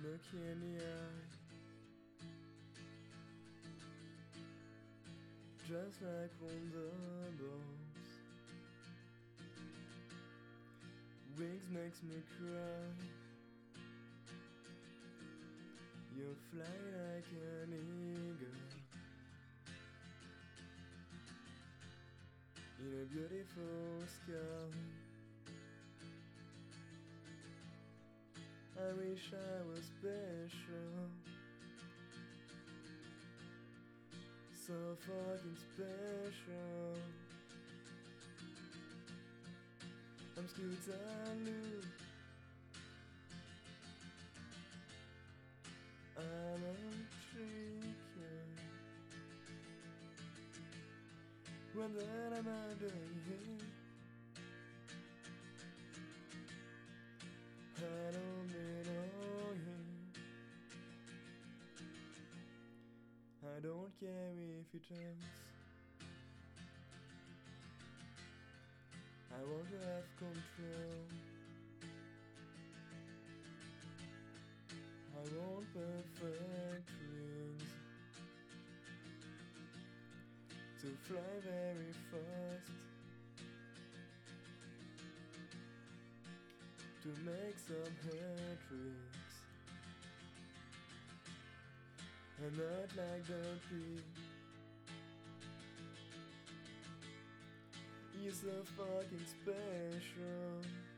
look you in the eye, just like wonderballs. Wings makes me cry. You fly like an eagle in a beautiful sky. I wish I was special, so fucking special. I'm Scooter Lou, I'm a tricker. What then am I doing here? I don't belong here. I don't care if it hurts. I want to have control. I want perfect wings to fly very fast, to make some hair tricks, and not like the pig. You're so fucking special.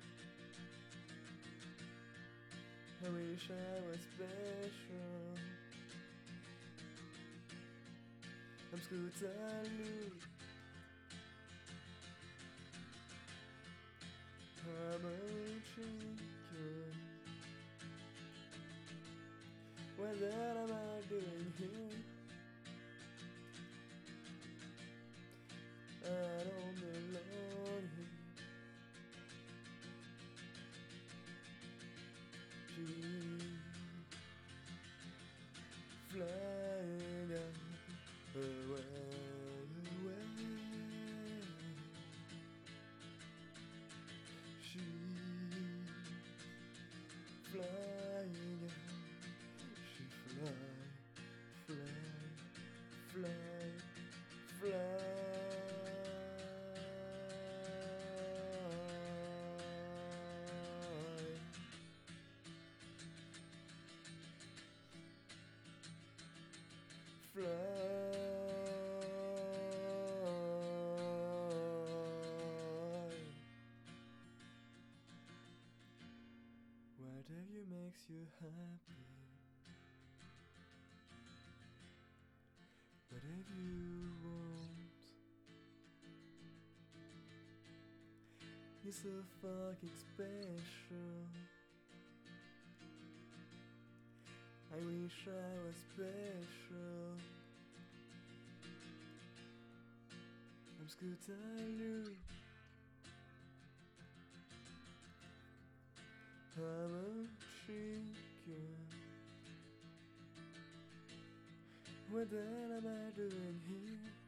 I wish I was special. I'm Scooter Lou, I'm a chicken. What then am I doing here? I don't belong here. She's flying away. She's flying, she fly. Whatever makes you happy, whatever you want. You're so fucking special. I wish I was special. I'm Scooter Lou, I'm a chicken. What then am I doing here?